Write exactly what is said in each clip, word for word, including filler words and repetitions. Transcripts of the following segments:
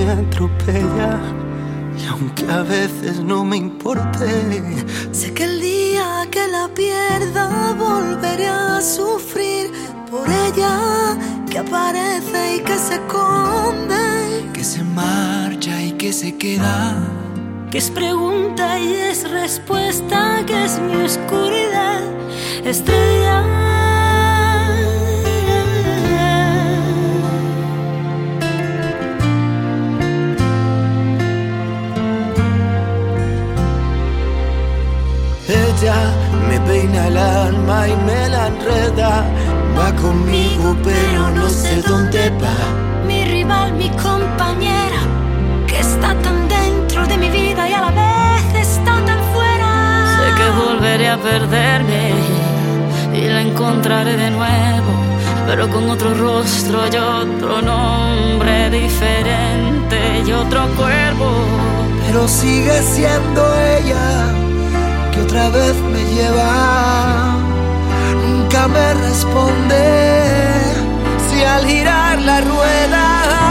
atropella. Y aunque a veces no me importe, sé que el día que la pierda volveré a sufrir por ella, que aparece y que se esconde, que se marcha y que se queda, que es pregunta y es respuesta, que es mi oscuridad, estrella. Ella me peina el alma y me la enreda, va conmigo pero no sé dónde va. Mi rival, mi compañera, que está tan dentro de mi vida y a la vez está tan fuera. Sé que volveré a perderme y la encontraré de nuevo, pero con otro rostro y otro nombre diferente y otro cuerpo. Pero sigue siendo ella que otra vez me lleva. Nunca me responde si al girar la rueda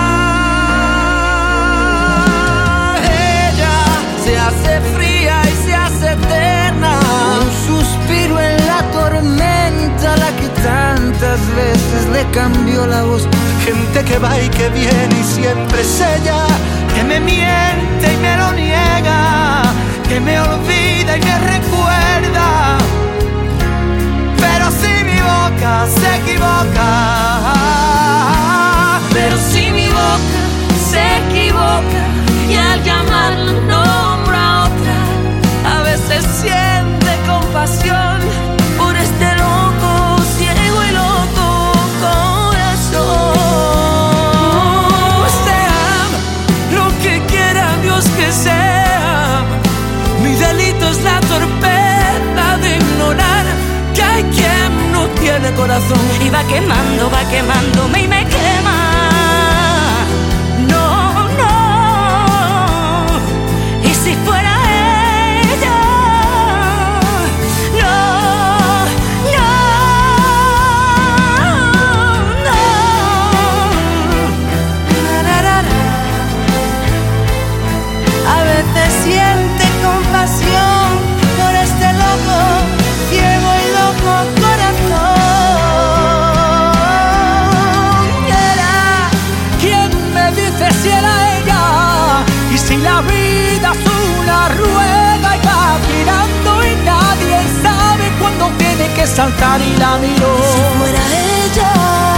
ella se hace fría y se hace eterna. Un suspiro en la tormenta, la que tantas veces le cambió la voz. Gente que va y que viene y siempre es ella, que me miente y me lo niega, que me olvida y me recuerda. Pero si mi boca se equivoca, pero si mi boca se equivoca y al llamarla nombra a otra, a veces siente compasión por este loco, ciego y loco corazón. Sea lo que quiera Dios que sea, mi delito es la torpeza de ignorar que hay quien no tiene corazón. Y va quemando, va quemándome y me quema. No, no. Y si fuera ella, no, no, no. a veces siente compasión por este loco, ciego y loco corazón. Si era ella, y si la vida es una rueda y va girando y nadie sabe cuándo tiene que saltar y la miró. Si fuera ella,